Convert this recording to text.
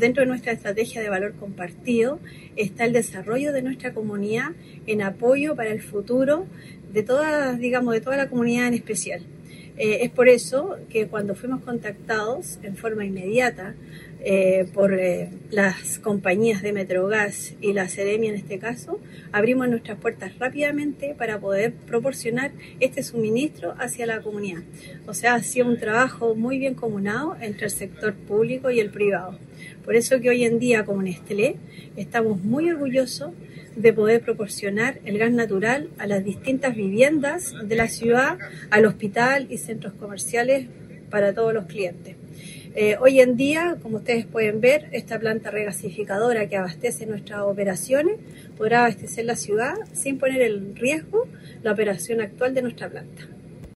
dentro de nuestra estrategia de valor compartido está el desarrollo de nuestra comunidad en apoyo para el futuro de toda, digamos, de toda la comunidad en especial. Es por eso que cuando fuimos contactados en forma inmediata por las compañías de Metrogas y la Seremi en este caso, abrimos nuestras puertas rápidamente para poder proporcionar este suministro hacia la comunidad. O sea, ha sido un trabajo muy bien comunado entre el sector público y el privado. Por eso que hoy en día como Nestlé estamos muy orgullosos de poder proporcionar el gas natural a las distintas viviendas de la ciudad, al hospital y centros comerciales para todos los clientes. Hoy en día, como ustedes pueden ver, esta planta regasificadora que abastece nuestras operaciones podrá abastecer la ciudad sin poner en riesgo la operación actual de nuestra planta.